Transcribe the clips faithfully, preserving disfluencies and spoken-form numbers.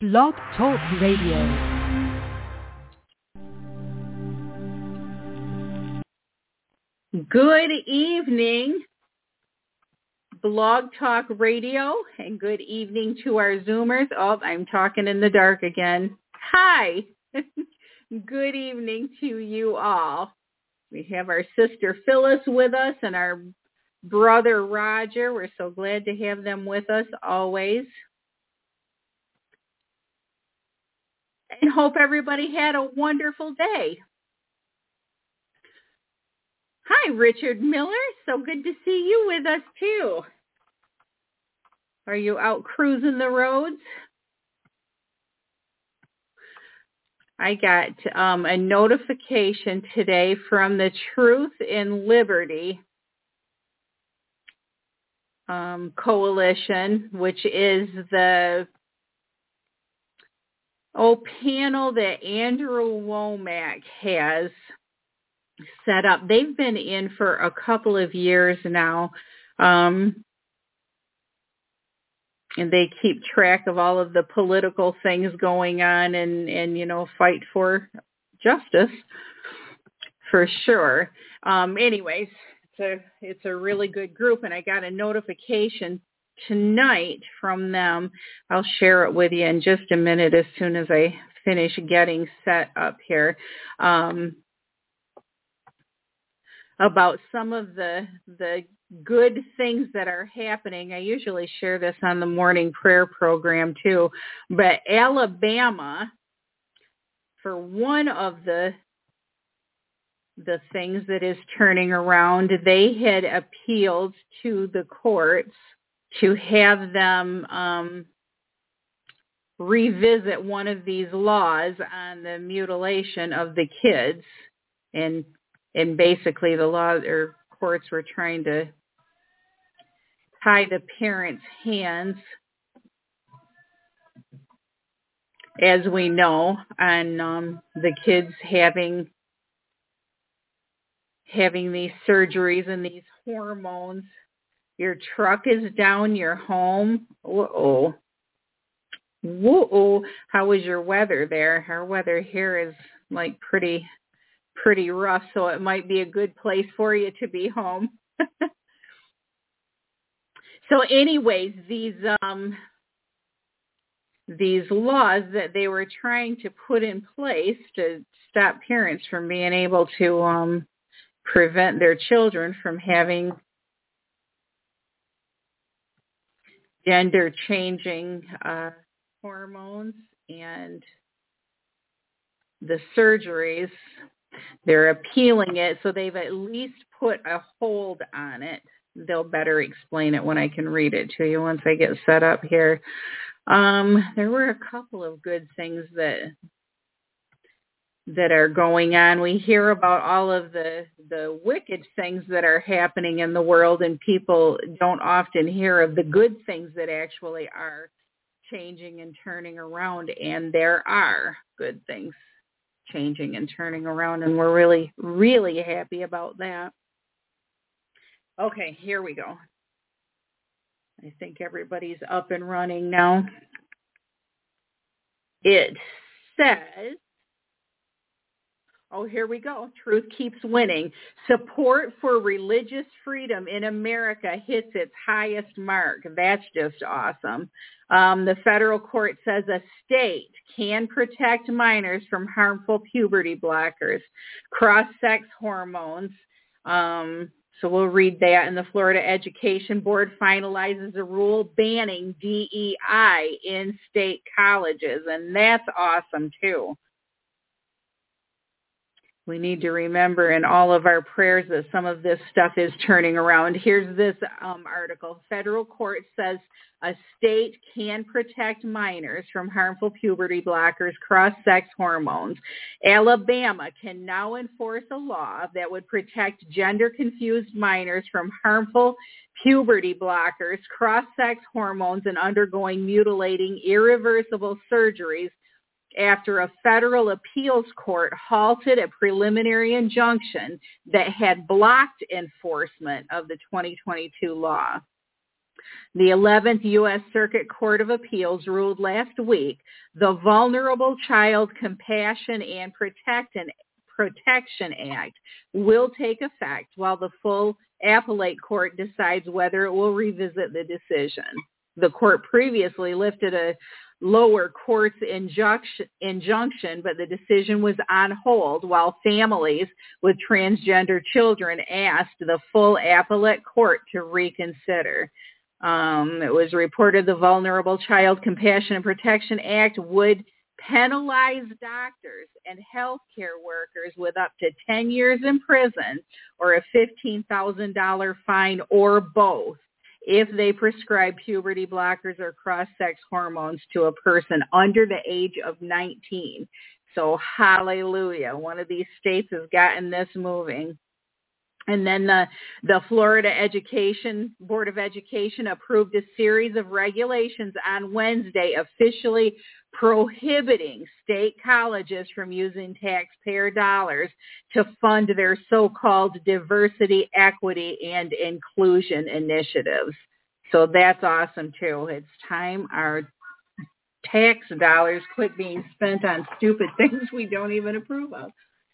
Blog Talk Radio. Good evening, Blog Talk Radio, and good evening to our Zoomers. Oh, I'm talking in the dark again. Hi. Good evening to you all. We have our sister Phyllis with us and our brother Roger. We're so glad to have them with us always. And hope everybody had a wonderful day. Hi, Richard Miller. So good to see you with us, too. Are you out cruising the roads? I got um, a notification today from the Truth and Liberty um, Coalition, which is the oh, panel that Andrew Womack has set up. They've been in for a couple of years now, um, and they keep track of all of the political things going on and, and you know, fight for justice for sure. Um, anyways, it's a, it's a really good group, and I got a notification tonight from them. I'll share it with you in just a minute as soon as I finish getting set up here. Um, about some of the the good things that are happening. I usually share this on the morning prayer program too, but Alabama, for one of the the things that is turning around, they had appealed to the courts to have them um, revisit one of these laws on the mutilation of the kids, and And basically the law or courts were trying to tie the parents' hands, as we know, on um, the kids having having these surgeries and these hormones. Your truck is down, your home. Whoa. Whoa. How was your weather there? Our weather here is like pretty... pretty rough, so it might be a good place for you to be home. So anyways, these um, these laws that they were trying to put in place to stop parents from being able to um, prevent their children from having gender-changing uh, hormones and the surgeries, they're appealing it, so they've at least put a hold on it. They'll better explain it when I can read it to you once I get set up here. Um, there were a couple of good things that that are going on. We hear about all of the, the wicked things that are happening in the world, and people don't often hear of the good things that actually are changing and turning around, and there are good things changing and turning around, and we're really, really happy about that. Okay, here we go. I think everybody's up and running now. It says, oh, here we go. Truth keeps winning. Support for religious freedom in America hits its highest mark. That's just awesome. Um, the federal court says a state can protect minors from harmful puberty blockers, cross-sex hormones. Um, so we'll read that. And the Florida Education Board finalizes a rule banning D E I in state colleges. And that's awesome, too. We need to remember in all of our prayers that some of this stuff is turning around. Here's this um, article. Federal court says a state can protect minors from harmful puberty blockers, cross-sex hormones. Alabama can now enforce a law that would protect gender-confused minors from harmful puberty blockers, cross-sex hormones, and undergoing mutilating irreversible surgeries after a federal appeals court halted a preliminary injunction that had blocked enforcement of the twenty twenty-two law. The eleventh U S Circuit Court of Appeals ruled last week the Vulnerable Child Compassion and Protection Protection Act will take effect while the full appellate court decides whether it will revisit the decision. The court previously lifted a lower court's injunction, injunction, but the decision was on hold while families with transgender children asked the full appellate court to reconsider. Um, it was reported the Vulnerable Child Compassion and Protection Act would penalize doctors and healthcare workers with up to ten years in prison or a fifteen thousand dollars fine or both if they prescribe puberty blockers or cross-sex hormones to a person under the age of nineteen. So hallelujah, one of these states has gotten this moving. And then the, the Florida Education Board of Education approved a series of regulations on Wednesday officially prohibiting state colleges from using taxpayer dollars to fund their so-called diversity, equity, and inclusion initiatives. So that's awesome, too. It's time our tax dollars quit being spent on stupid things we don't even approve of.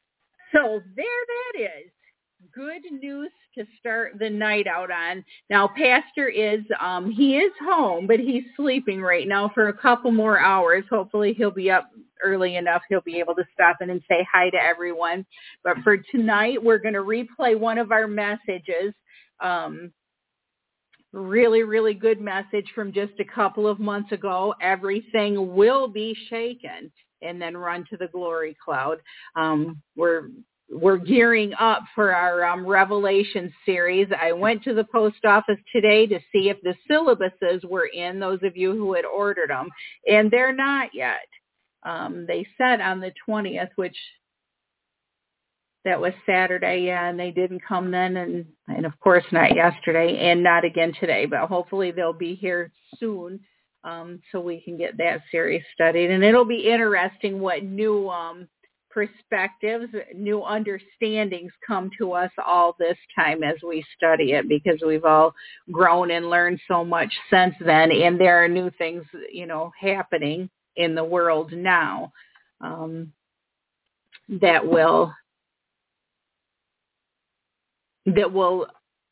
So there that is. Good news to start the night out on. Now, Pastor is, um, he is home, but he's sleeping right now for a couple more hours. Hopefully he'll be up early enough. He'll be able to stop in and say hi to everyone. But for tonight, we're going to replay one of our messages. Um, really, really good message from just a couple of months ago. Everything will be shaken, and then run to the glory cloud. Um, we're We're gearing up for our um, Revelation series. I went to the post office today to see if the syllabuses were in, those of you who had ordered them, and they're not yet. Um, they said on the twentieth, which that was Saturday, yeah, and they didn't come then, and, and of course not yesterday, and not again today, but hopefully they'll be here soon um, so we can get that series studied. And it'll be interesting what new um, perspectives, new understandings come to us all this time as we study it, because we've all grown and learned so much since then, and there are new things, you know, happening in the world now um, that will that will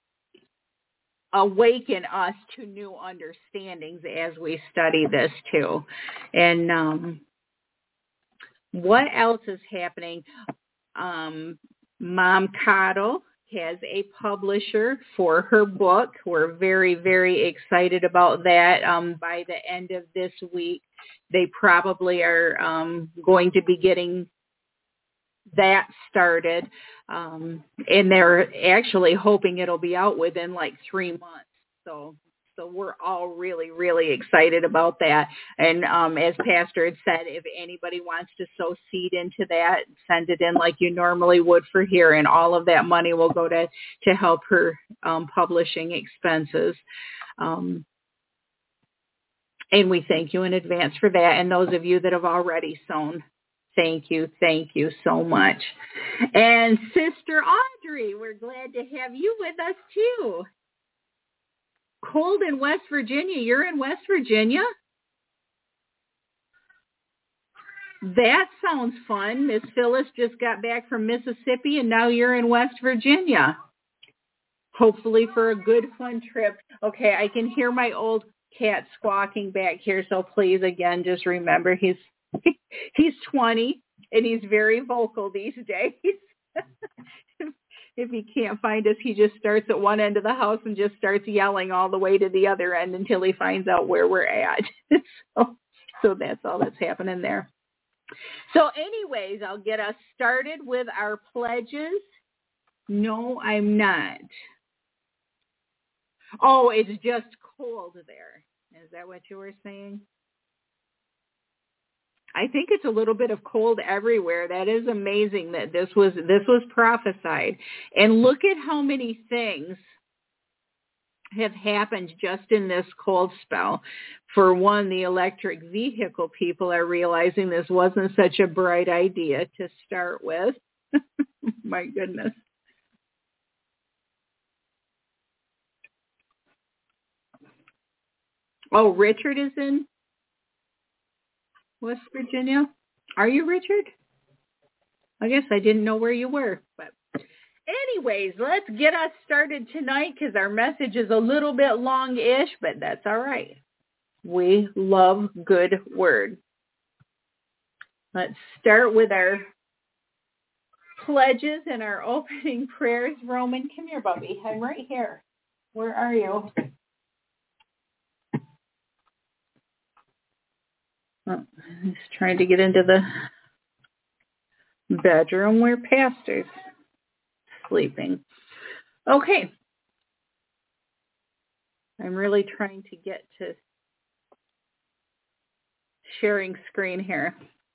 awaken us to new understandings as we study this too. And um, what else is happening? Um, Mom Cottle has a publisher for her book. We're very, very excited about that. Um, by the end of this week, they probably are um, going to be getting that started. Um, and they're actually hoping it'll be out within like three months. So So we're all really, really excited about that. And um, as Pastor had said, if anybody wants to sow seed into that, send it in like you normally would for here. And all of that money will go to, to help her um, publishing expenses. Um, and we thank you in advance for that. And those of you that have already sown, thank you. Thank you so much. And Sister Audrey, we're glad to have you with us too. Cold in West Virginia. You're in West Virginia? That sounds fun. Miss Phyllis just got back from Mississippi, and now you're in West Virginia. Hopefully for a good, fun trip. Okay, I can hear my old cat squawking back here, so please, again, just remember he's he's twenty, and he's very vocal these days. If he can't find us, he just starts at one end of the house and just starts yelling all the way to the other end until he finds out where we're at. so, so that's all that's happening there. So anyways, I'll get us started with our pledges. No, I'm not. Oh, it's just cold there. Is that what you were saying? I think it's a little bit of cold everywhere. That is amazing that this was this was prophesied. And look at how many things have happened just in this cold spell. For one, the electric vehicle people are realizing this wasn't such a bright idea to start with. My goodness. Oh, Richard is in West Virginia. Are you Richard? I guess I didn't know where you were. But anyways, let's get us started tonight because our message is a little bit long-ish, but that's all right. We love good word. Let's start with our pledges and our opening prayers. Roman, come here, Bubby. I'm right here. Where are you? Oh, he's trying to get into the bedroom where Pastor's sleeping. Okay. I'm really trying to get to sharing screen here.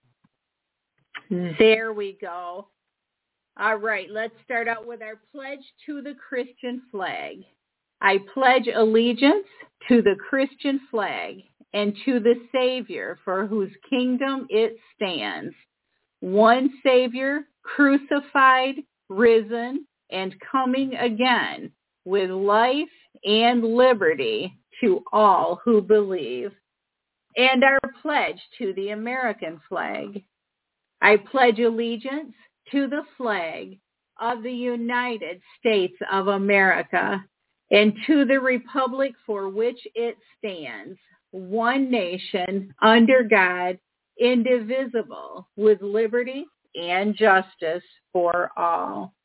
There we go. All right, let's start out with our pledge to the Christian flag. I pledge allegiance to the Christian flag and to the Savior for whose kingdom it stands. One Savior, crucified, risen, and coming again with life and liberty to all who believe. And our pledge to the American flag. I pledge allegiance to the flag of the United States of America and to the republic for which it stands, one nation, under God, indivisible, with liberty and justice for all.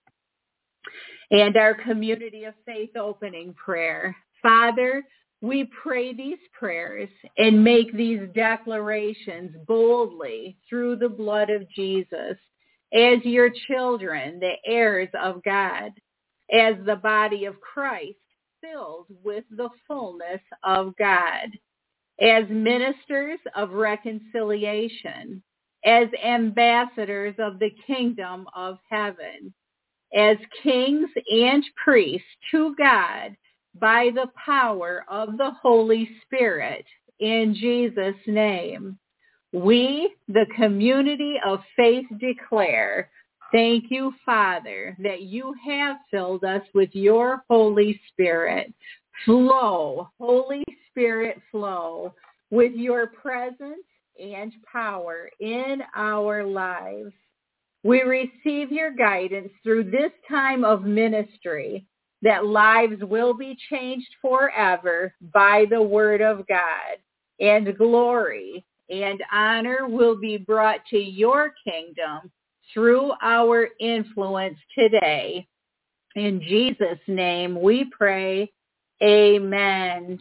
And our community of faith opening prayer. Father, we pray these prayers and make these declarations boldly through the blood of Jesus as your children, the heirs of God, as the body of Christ filled with the fullness of God, as ministers of reconciliation, as ambassadors of the kingdom of heaven, as kings and priests to God by the power of the Holy Spirit, in Jesus' name. We, the community of faith, declare, thank you, Father, that you have filled us with your Holy Spirit. Flow, Holy Spirit, flow with your presence and power in our lives. We receive your guidance through this time of ministry, that lives will be changed forever by the word of God, and glory and honor will be brought to your kingdom through our influence today. In Jesus' name we pray, amen.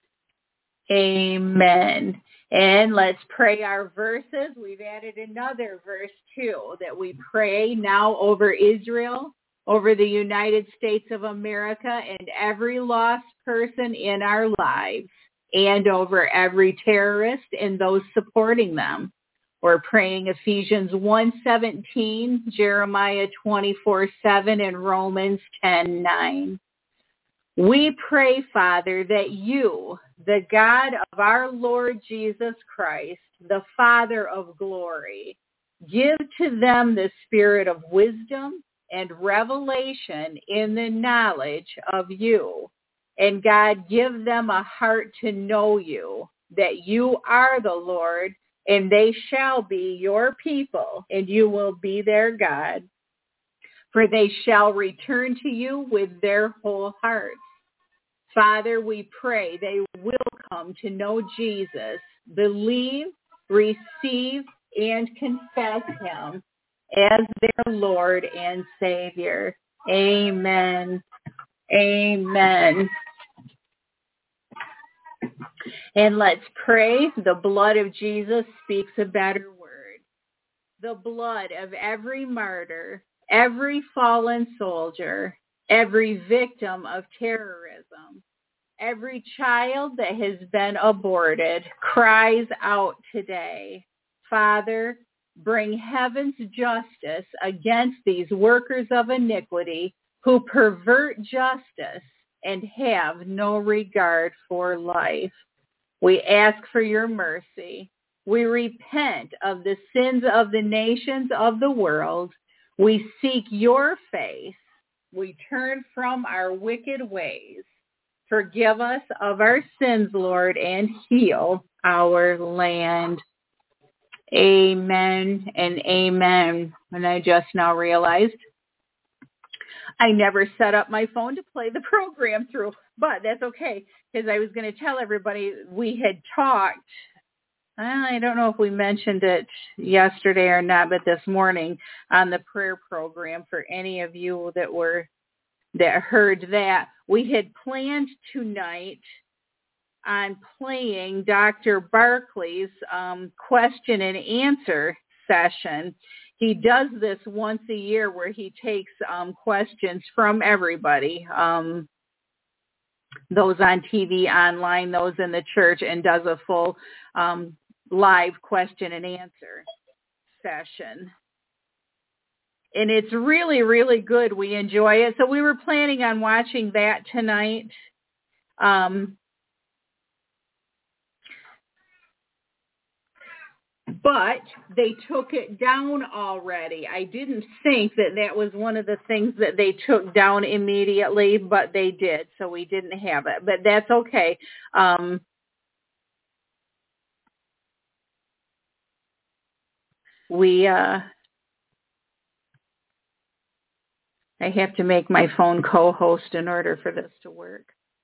Amen. And let's pray our verses. We've added another verse too that we pray now over Israel, over the United States of America, and every lost person in our lives, and over every terrorist and those supporting them. We're praying Ephesians one seventeen, Jeremiah twenty-four seven, and Romans ten nine. We pray, Father, that you, the God of our Lord Jesus Christ, the Father of glory, give to them the spirit of wisdom and revelation in the knowledge of you. And God, give them a heart to know you, that you are the Lord, and they shall be your people, and you will be their God. For they shall return to you with their whole hearts. Father, we pray they will come to know Jesus, believe, receive, and confess him as their Lord and Savior. Amen. Amen. And let's pray. The blood of Jesus speaks a better word. The blood of every martyr, every fallen soldier, every victim of terrorism, every child that has been aborted cries out today, Father, bring heaven's justice against these workers of iniquity who pervert justice and have no regard for life. We ask for your mercy. We repent of the sins of the nations of the world. We seek your face. We turn from our wicked ways. Forgive us of our sins, Lord, and heal our land. Amen and amen. And I just now realized I never set up my phone to play the program through, but that's okay because I was going to tell everybody we had talked. I don't know if we mentioned it yesterday or not, but this morning on the prayer program for any of you that were that heard that, we had planned tonight on playing Doctor Barkley's um, question and answer session. He does this once a year where he takes um, questions from everybody, um, those on T V, online, those in the church, and does a full um, live question and answer session. And it's really, really good. We enjoy it. So we were planning on watching that tonight. Um, but they took it down already. I didn't think that that was one of the things that they took down immediately, but they did. So we didn't have it. But that's okay. Um, we... Uh, I have to make my phone co-host in order for this to work.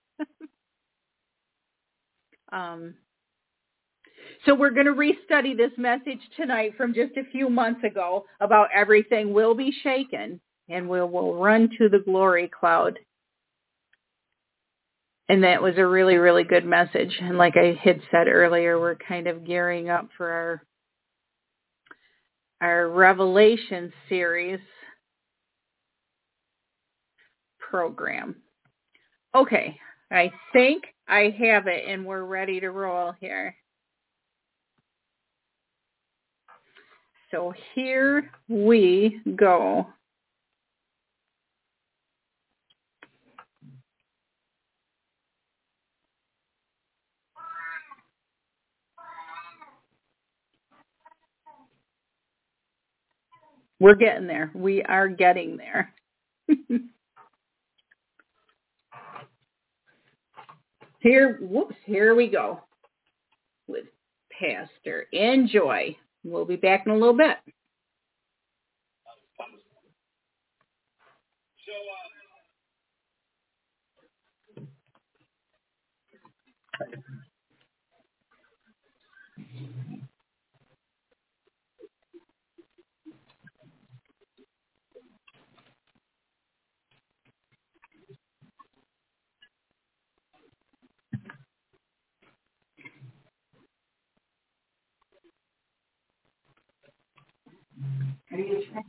um, so we're going to restudy this message tonight from just a few months ago about everything will be shaken and we will run to the glory cloud. And that was a really, really good message. And like I had said earlier, we're kind of gearing up for our our Revelation series program. Okay, I think I have it and we're ready to roll here. So here we go. We're getting there. We are getting there. Here, whoops, here we go with Pastor Enjoy. We'll be back in a little bit. Are you trying?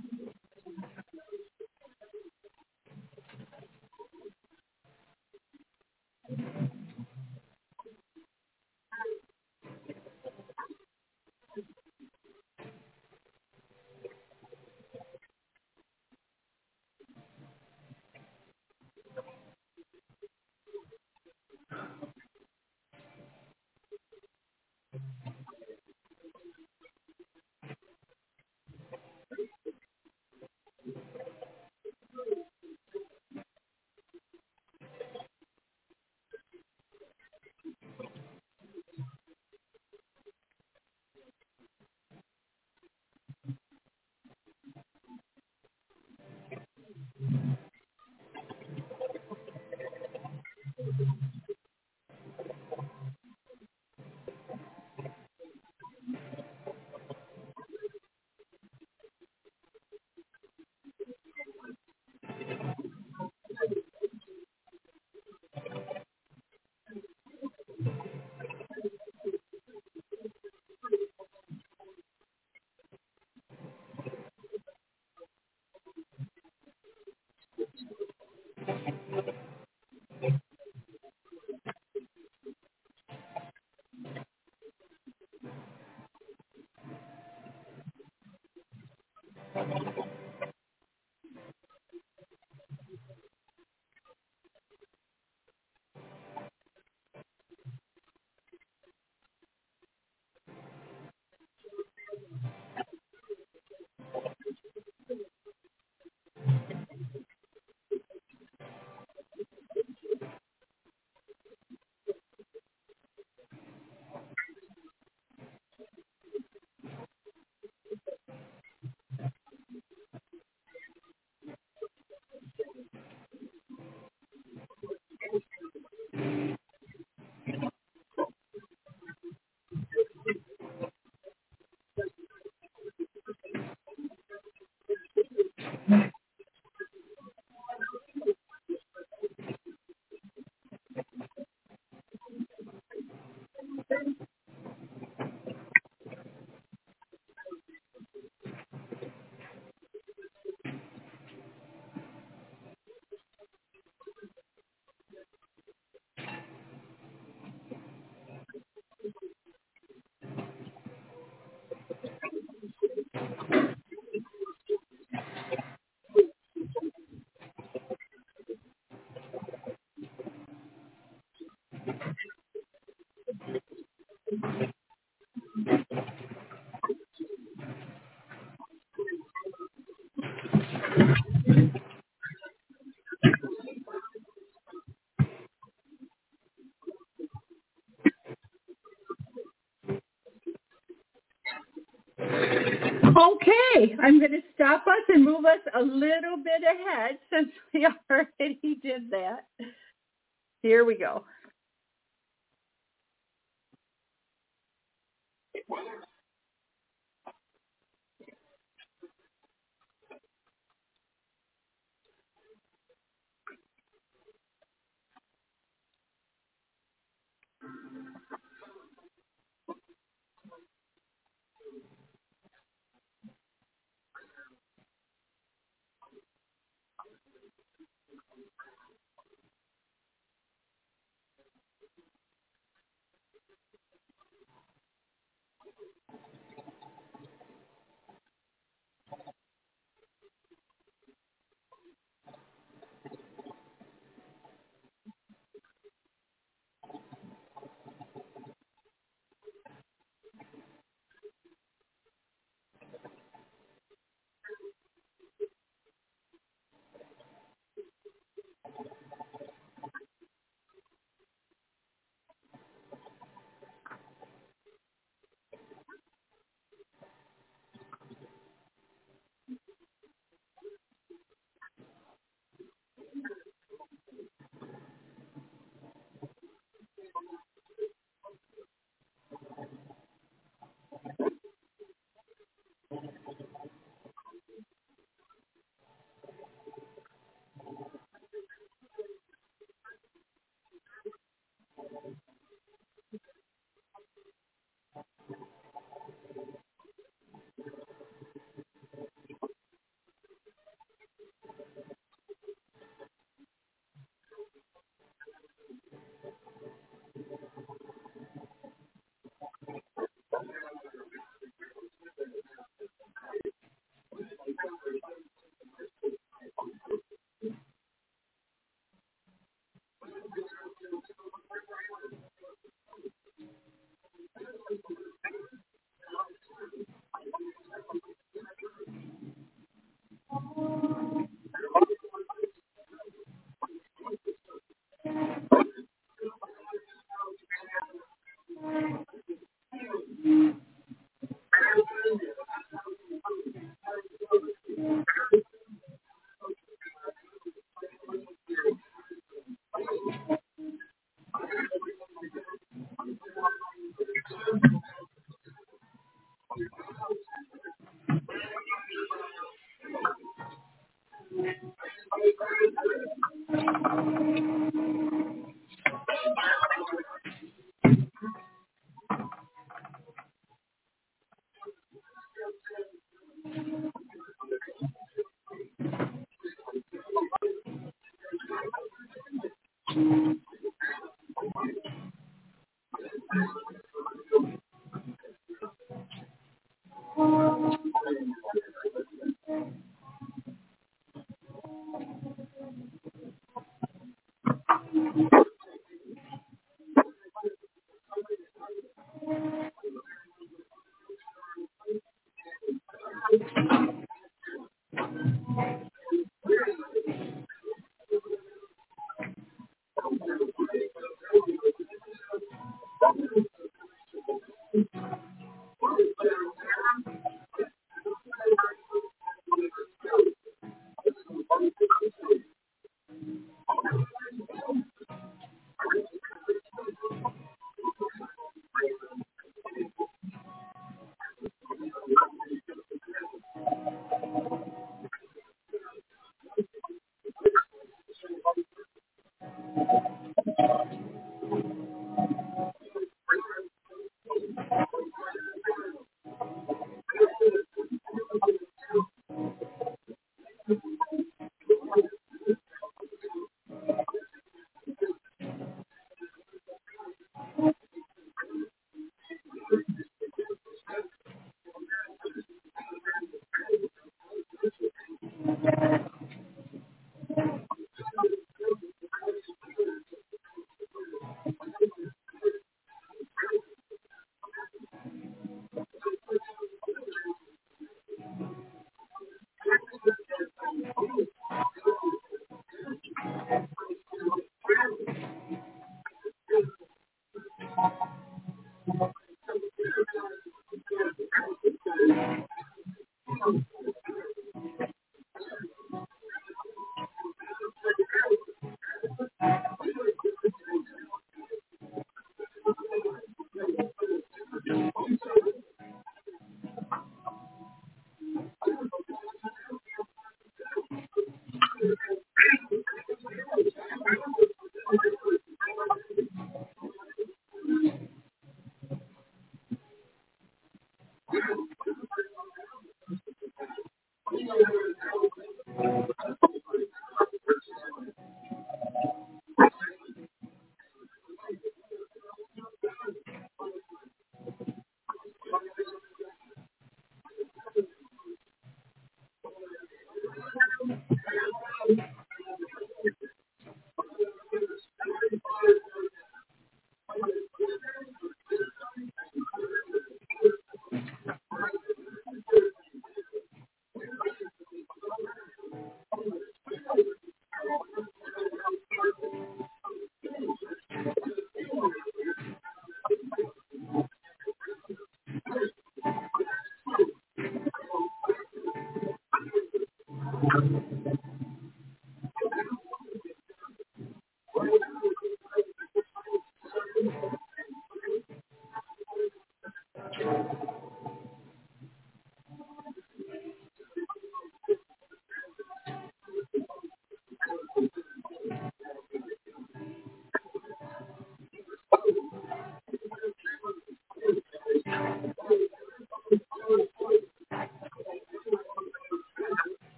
Okay, I'm going to stop us and move us a little bit ahead since we already did that. Here we go.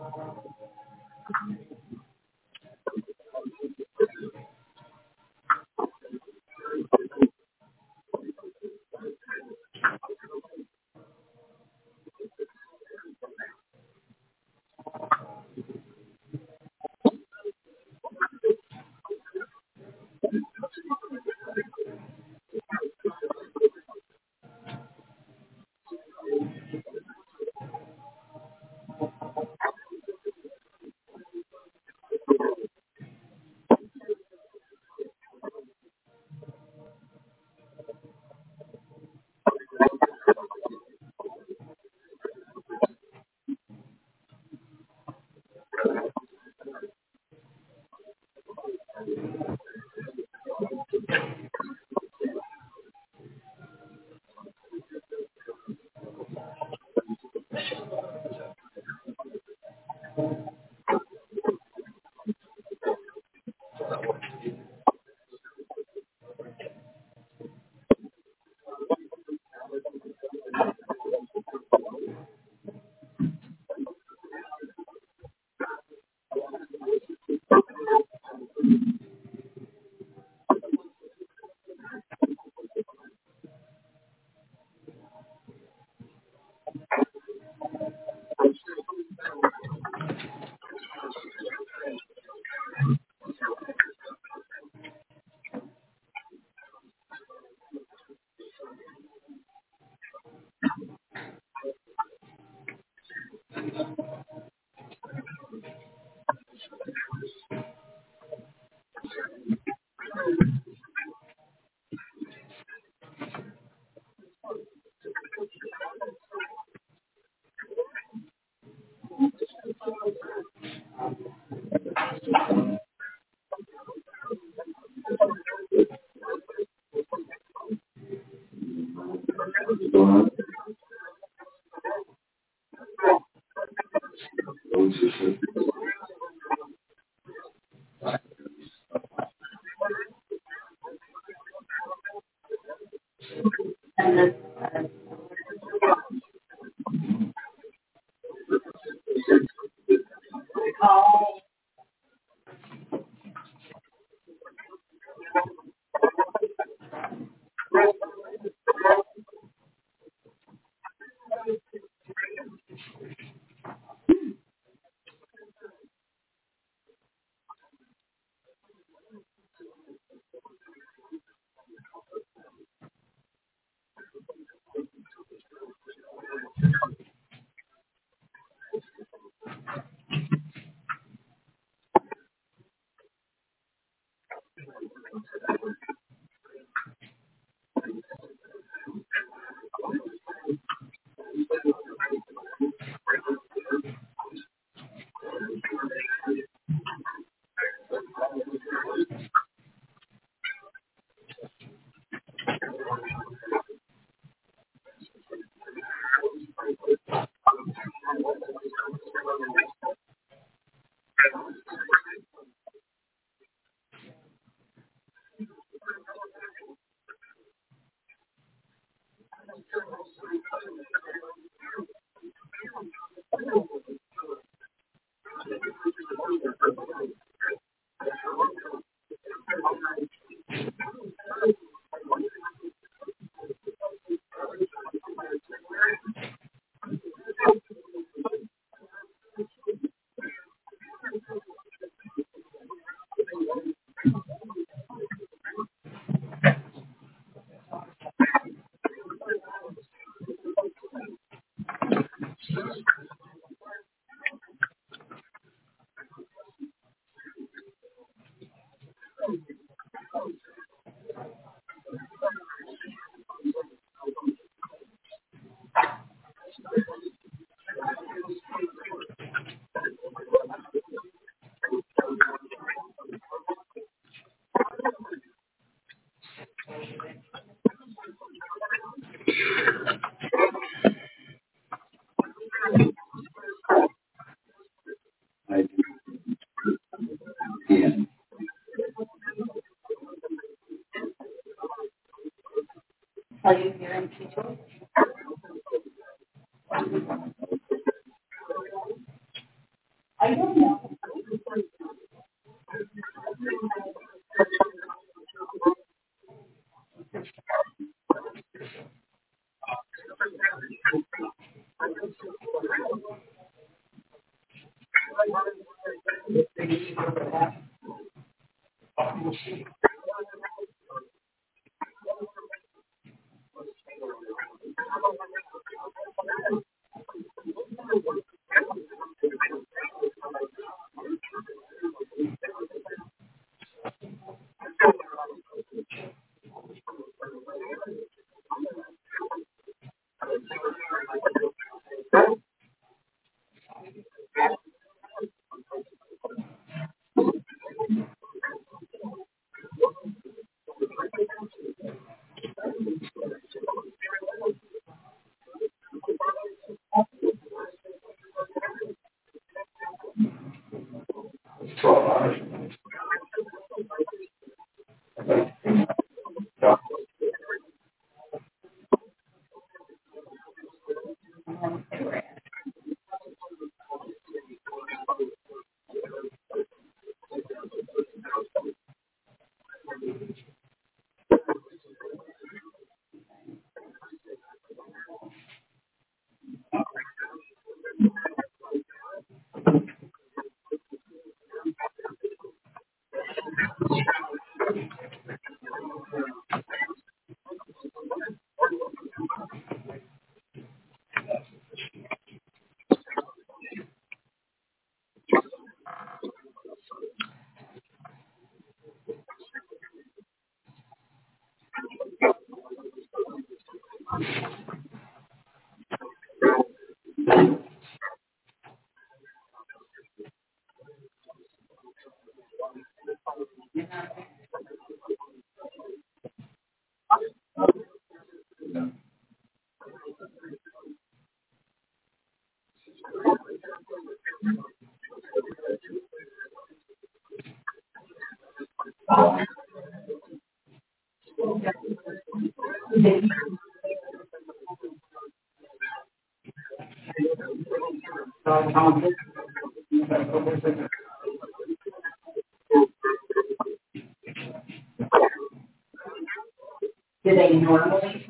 Are you hearing people? Do they normally?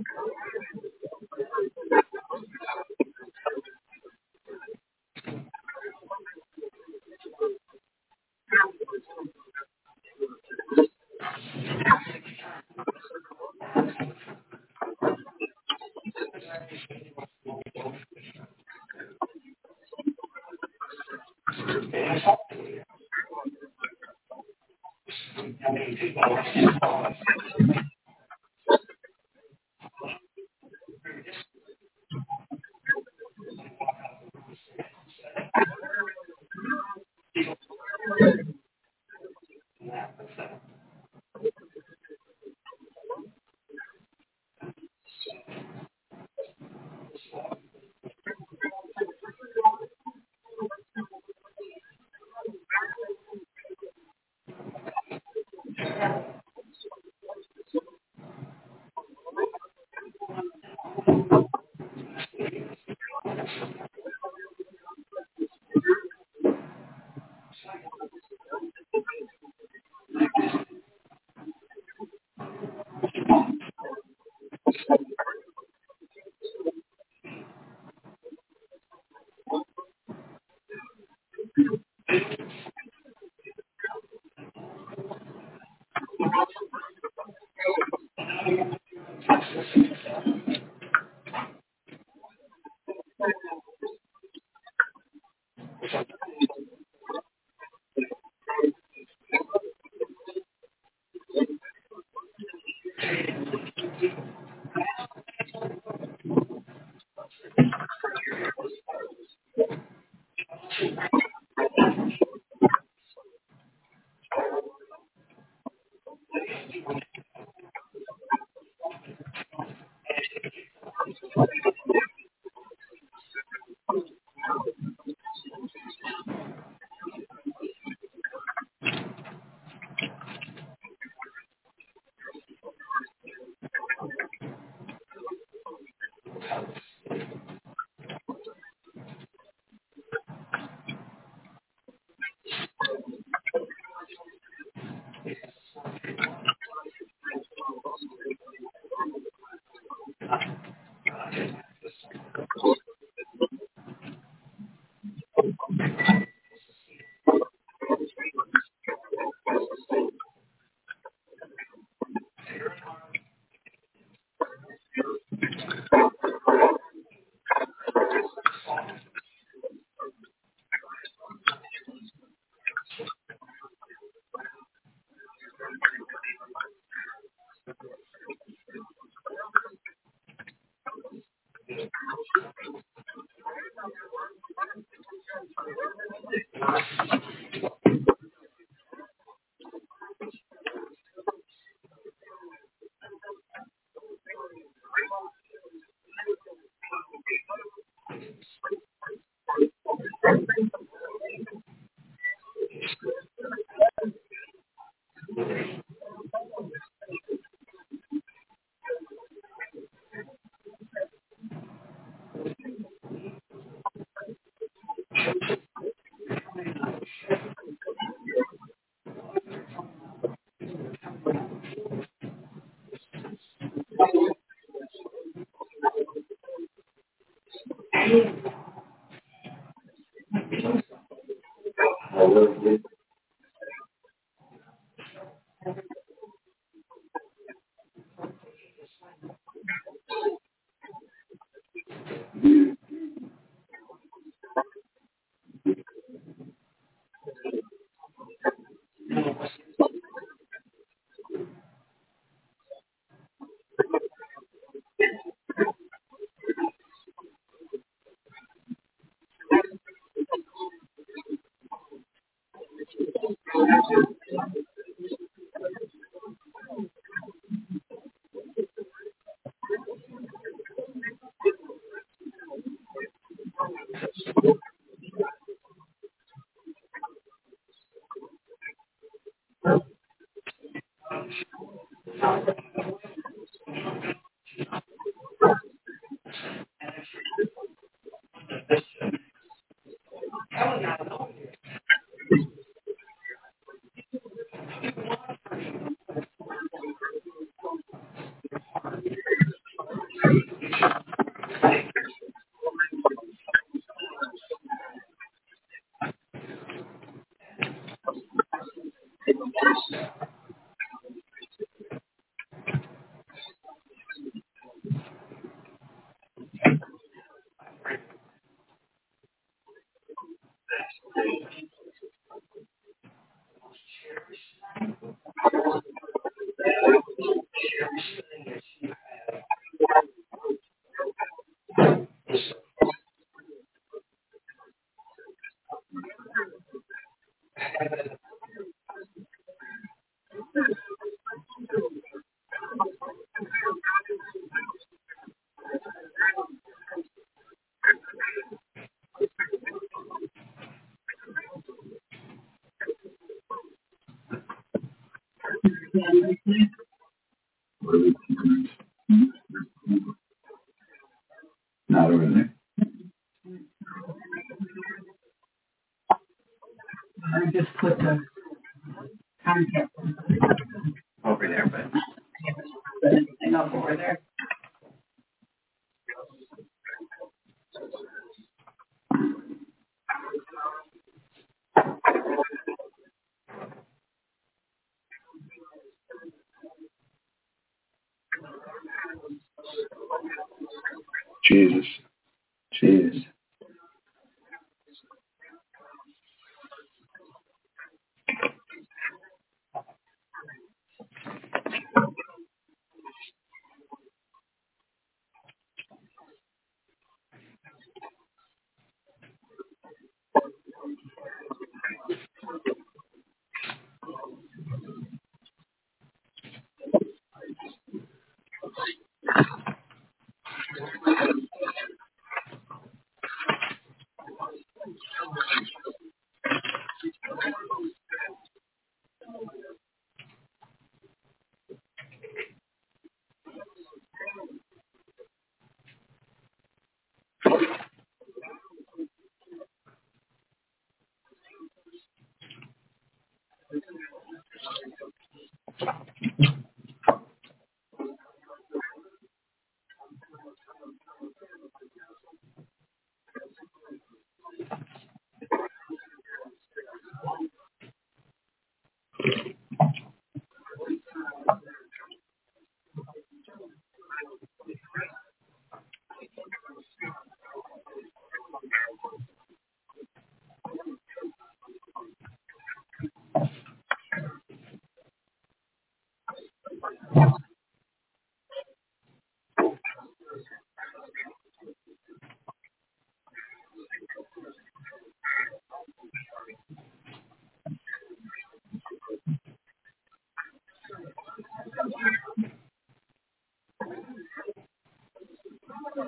Not over there. I just put the contact over there, but I haven't put anything up over there. Jesus. Jesus.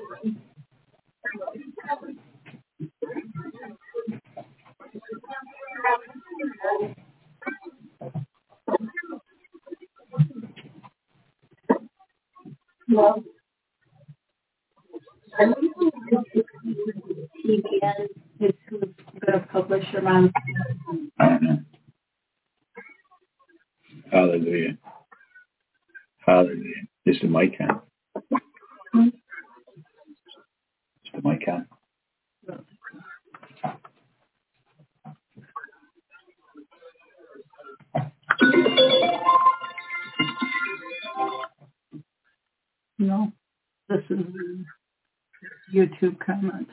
Well, T B N is who's going to publish your mom's. Hallelujah. Hallelujah. Is the mic on? Is the mic on? No, this is YouTube comments.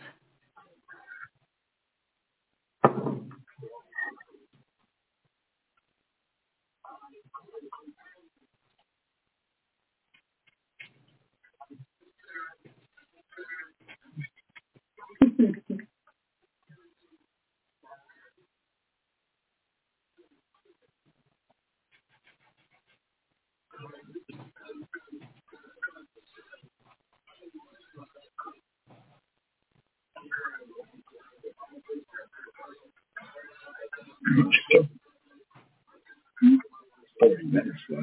Thirty minutes left.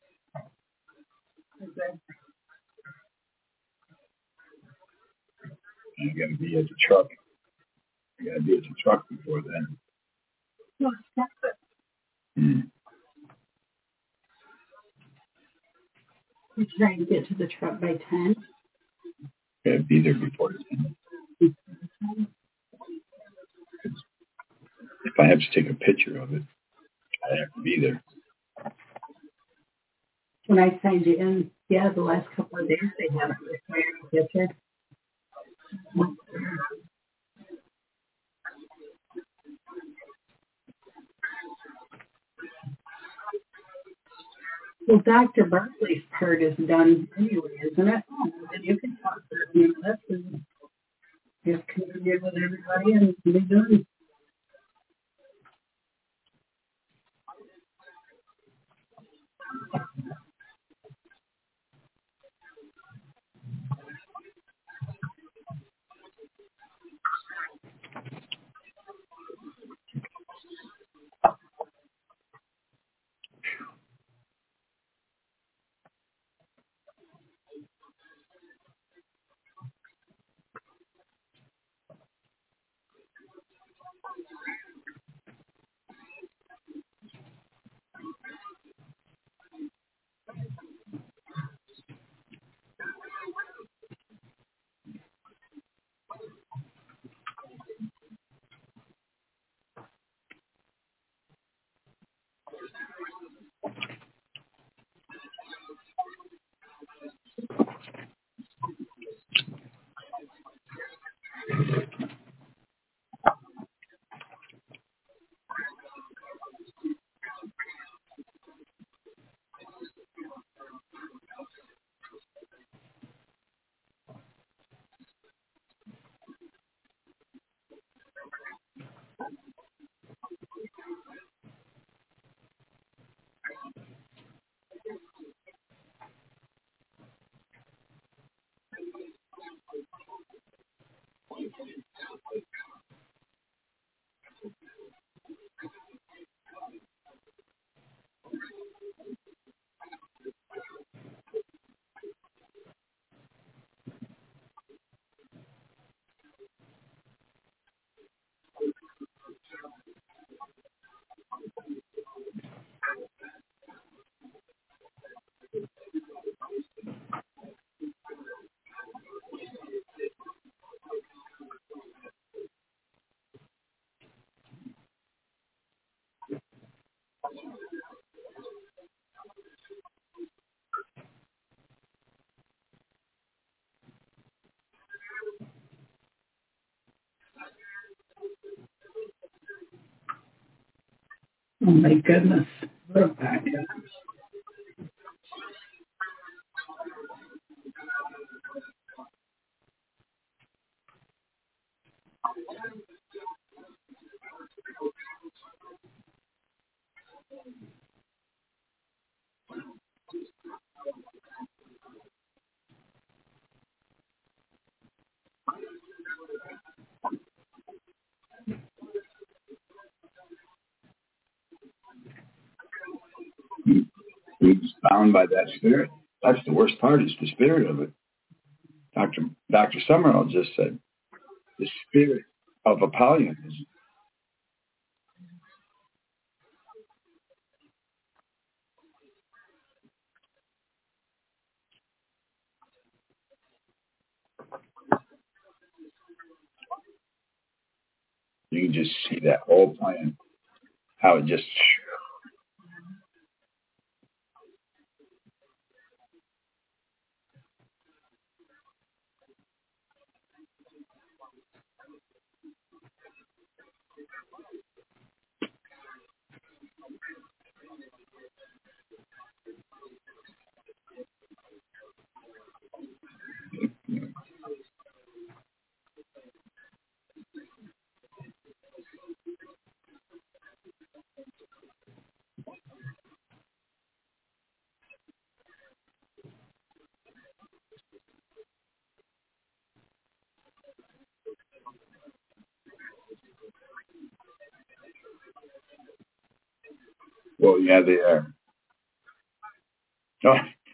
I gotta be at the truck. I gotta be at the truck before then. No, stop it. Hmm. We're trying to get to the truck by ten. Gotta be there before then. If I have to take a picture of it, I have to be there. When I signed you in, yeah, the last couple of days they haven't required a picture. Well, Doctor Barkley's part is done anyway, isn't it? And you can talk to him. That's just communicate with everybody and be done. Oh my goodness. What a backup. bound by that spirit. That's the worst part, is the spirit of it. Doctor Doctor Summerall just said, the spirit of Apollyon is you can just see that whole plan, how it just well, yeah, they are. Oh,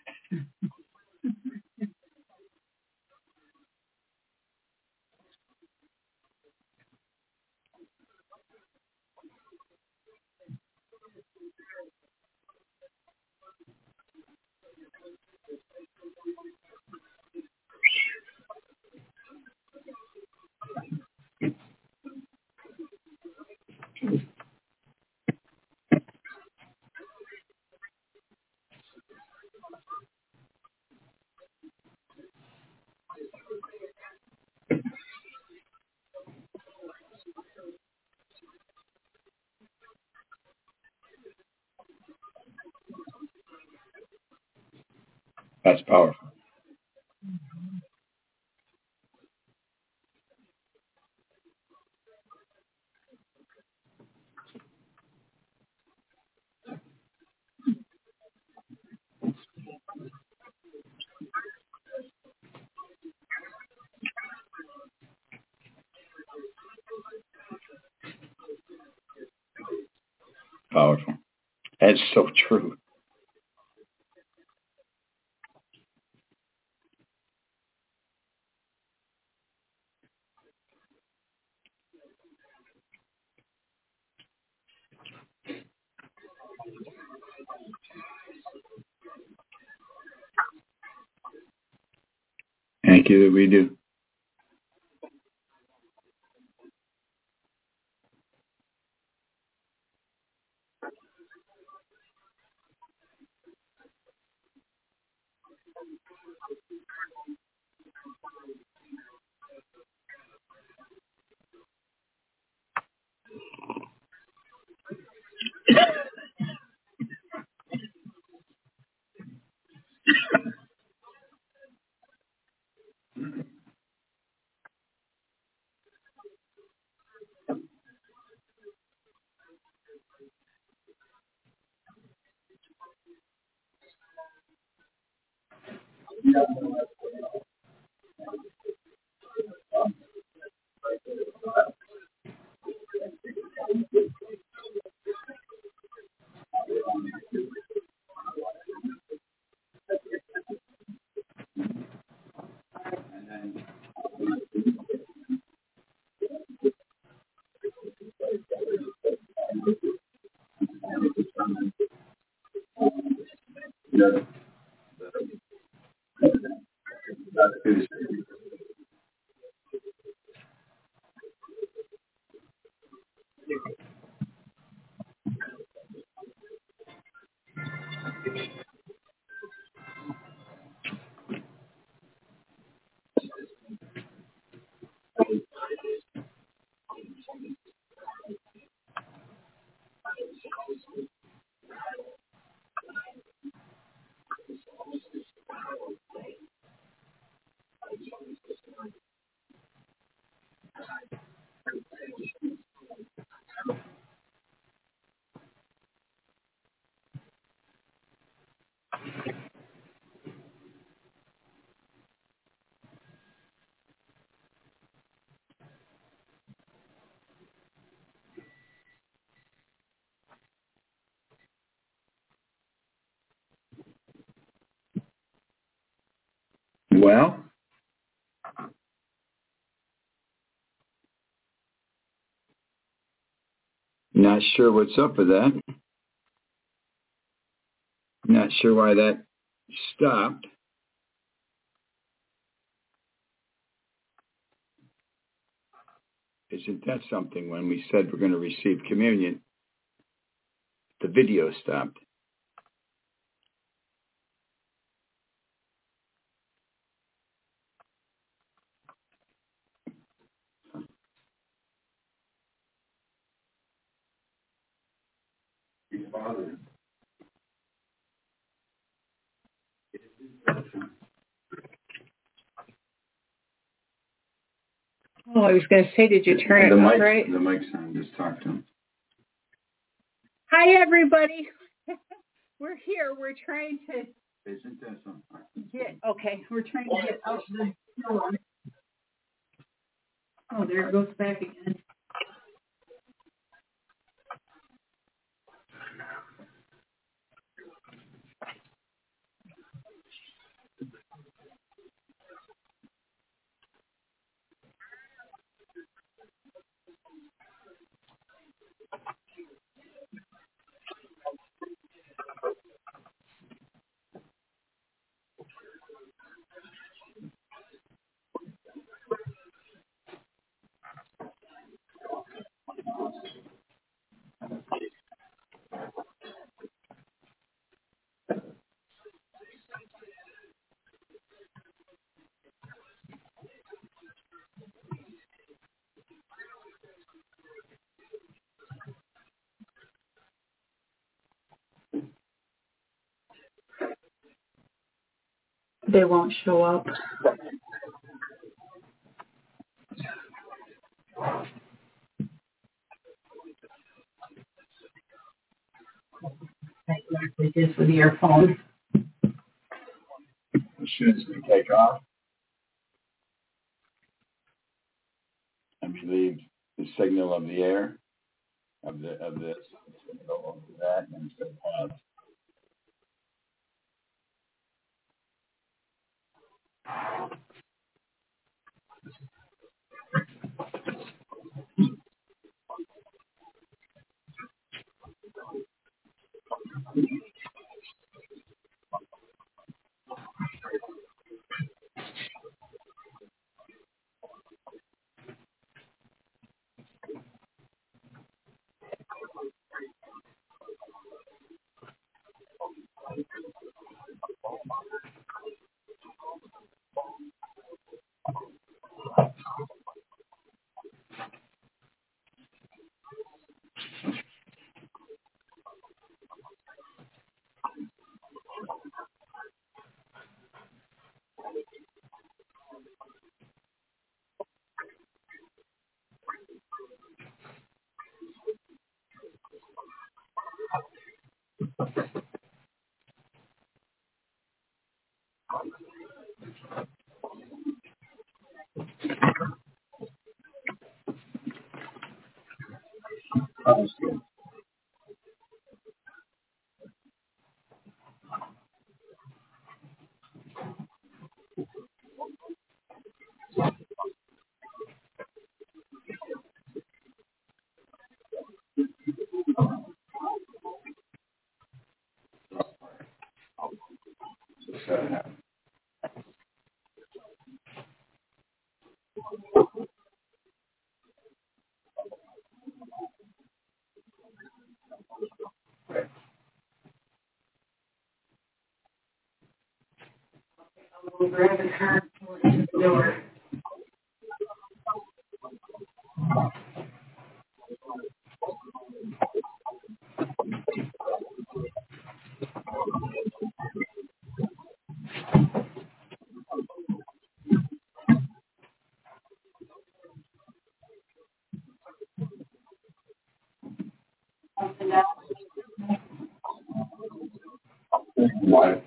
that's powerful. Powerful. That's so true. Thank you that we do. Well, not sure what's up with that. Not sure why that stopped. Isn't that something? When we said we're going to receive communion, the video stopped. Oh, I was going to say, did you turn the it mic, on right? The mic's on. Just talk to him. Hi, everybody. We're here. We're trying to Isn't that something? get, okay, we're trying to get out the snow. Oh, there it goes back again. They won't show up. Exactly, just with your phone. As soon as we take off and relieve the signal of the air, of the of this, go over that and say pause. That was good. We'll grab a card in the door. Why?